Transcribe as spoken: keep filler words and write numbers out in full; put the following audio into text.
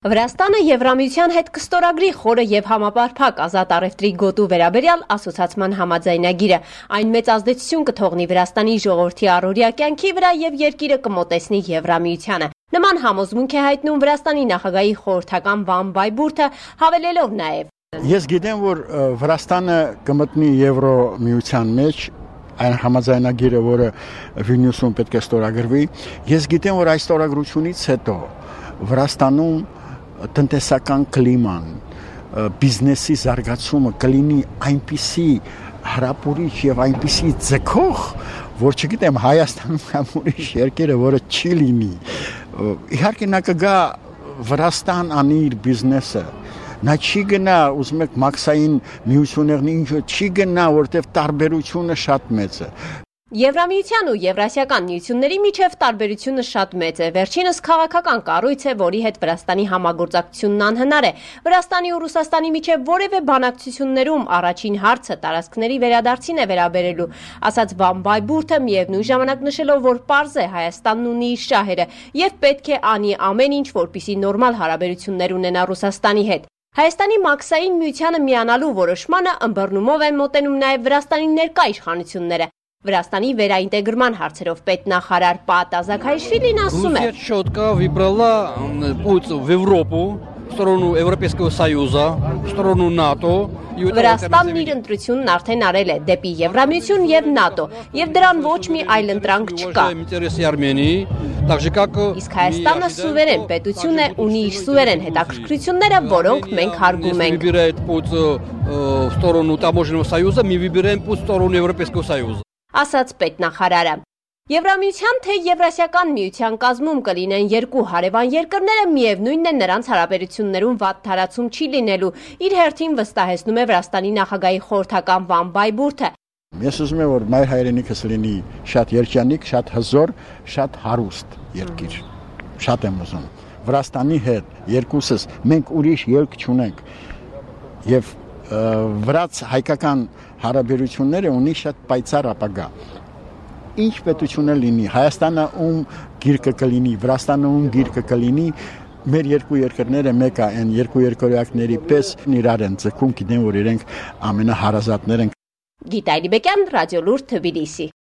Վրաստանը Եվրամիության հետ կստորագրի խորը եւ համապարփակ ազատ առևտրի գոտու վերաբերյալ ասոցիացիան համաձայնագիրը։ Այն մեծ ազդեցություն կթողնի Վրաստանի ժողովրդի առօրյա կյանքի վրա եւ երկիրը կմոտեցնի Եվրամիությանը։ Նման համոզմունք է հայտնում Վրաստանի նախագահի խորհրդական Վան Բայբուրթը, հավելելով նաեւ. Ես գիտեմ, որ Վրաստանը կմտնի Եվրամիության մեջ, այն համաձայնագիրը, որը Վիլնյուսում պետք է ստորագրվի։ Ես գիտեմ, որ այս ստորագրությունից հետո Վրաստանում տնտեսական կլիման, բիզնեսի զարգացումը կլինի այնպիսի հրապուրիչ եւ այնպիսի ձգող, որ չգիտեմ Հայաստանում կամ ուրիշ երկերը, որը չի լինի։ Իհարկե նա կգա Վրաստան անի իր բիզնեսը։ Նա չի գնա, ուզում եք մաքսային միություններն ինչը չի գնա, որտեղ տարբերությունը շատ մեծ է։ Եվրամիության ու Եվրասիական միությունների միջև տարբերությունը շատ մեծ է։ Վերջինս քաղաքական կառույց է, որի հետ Վրաստանի համագործակցությունն անհնար է։ Վրաստանի ու Ռուսաստանի միջև որևէ բանակցություններում առաջին հարցը տարածքների վերադարձին է վերաբերելու, ասաց Վան Բայբուրթը, միևնույն ժամանակ նշելով, որ պարզ է Հայաստանն ունի իր շահերը եւ պետք է անի ամեն ինչ, որպեսզի նորմալ հարաբերություններ ունենա Ռուսաստանի հետ։ Հայաստանի մաքսային միությանը միանալու որոշմանը ըմբռնումով են մոտենում նաեւ Վրաստանի ներկա իշխանությունները։ Վրաստանի վերաինտեգրման հարցերով պետնախարար Պատ Ազաքայիշվիլին ասում է. Четко выбрала путь в Европу, в сторону Европейского Союза, в сторону НАТО. Վրաստանն իր ընտրությունն արդեն արել է դեպի Եվրամիություն եւ ՆԱՏՕ, եւ դրան ոչ մի այլ ընտրանք չկա։ Իսկ Հայաստանը սուվերեն պետություն է, ունի իր սուվերեն հետաքրքրությունները, որոնք մենք հարգում ենք։ Ասաց պետնախարարը։ Եվրամիության թե Եվրասիական միության կազմում կլինեն երկու հարևան երկրները, միևնույնն է նրանց հարաբերություններում վատ թարացում չի լինելու, իր հերթին վստահեցնում է Վրաստանի նախագահի խորհրդական Վան Բայբուրթը։ Ես ուզում եմ, որ մեր հայրենիքս լինի շատ երջանիկ, շատ հզոր, շատ հարուստ երկիր։ Շատ եմ ուզում։ Վրաստանի հետ երկուսս մենք ուրիշ ելք չունենք։ Եվ վրաց հայկական հարաբերությունները ունի շատ պայծառ ապագա։ Ինչ պետությունը լինի, Հայաստանը ում գիրկը կլինի, Վրաստանը ում գիրկը կլինի, մեր երկու երկրները մեկը են, երկու երկրորդների պես իրար են ձգում, գիտեն, որ իրենք ամենահարազատներ են։ Գիտալի Բեկյան, Ռադիոլուր, Թբիլիսի։